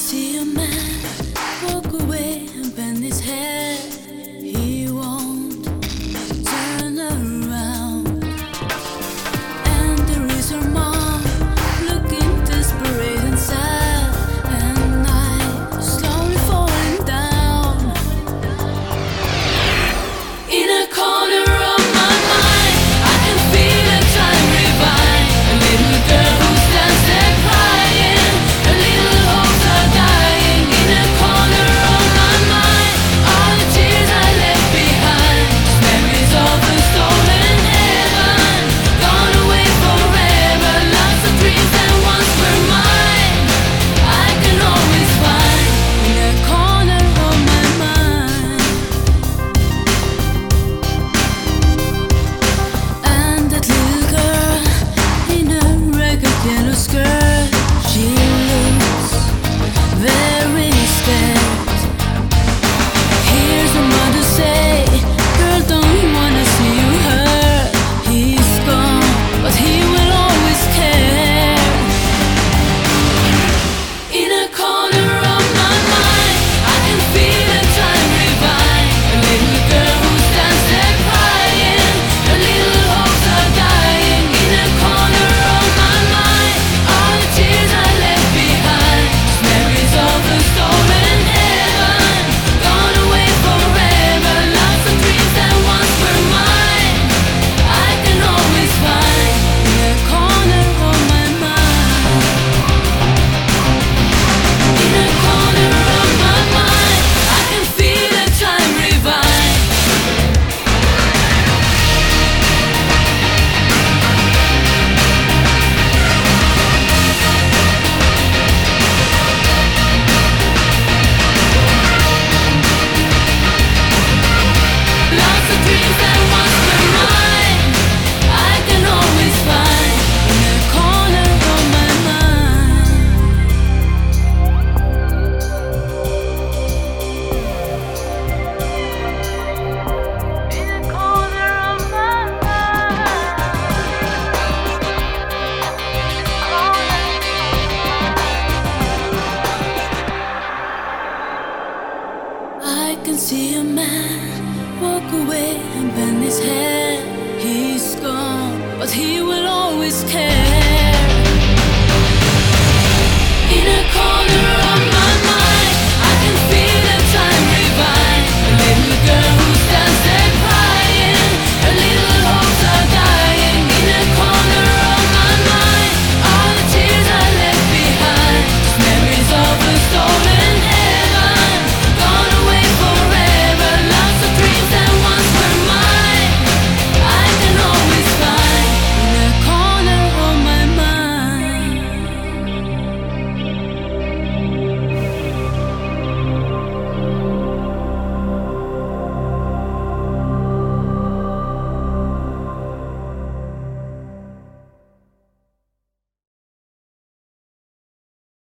see a man walk away and bend his head. He won't turn around. And there is her mom looking desperate and sad, and I'm slowly falling down. In a corner of my mind, I can feel a time revive. A little girl who stands there crying, her little hopes are dying. In a corner of my mind, all the tears I left behind, memories of a stolen heaven, gone away forever. Lots of dreams that once were mine, I can always find in a corner of my mind. And that little girl in a ragged yellow skirt, she looks very scared. Here's her mother say, "Girl, don't wanna see you hurt." He's gone, but he will always care. In a corner of my mind, I can feel a time revive. A little girl who stands there crying, her little hopes are dying. In a corner of my mind, all the tears I left behind, memories of a stolen heaven, gone away forever. Lots of dreams that once were mine, I can always find in a corner of my mind. In a corner of my mind, I can feel a time revive. Lots of dreams that once were mine, I can always find in a corner of my mind. In a corner of my mind. I can see a man walk away and bend his head. He's gone, but he will always care.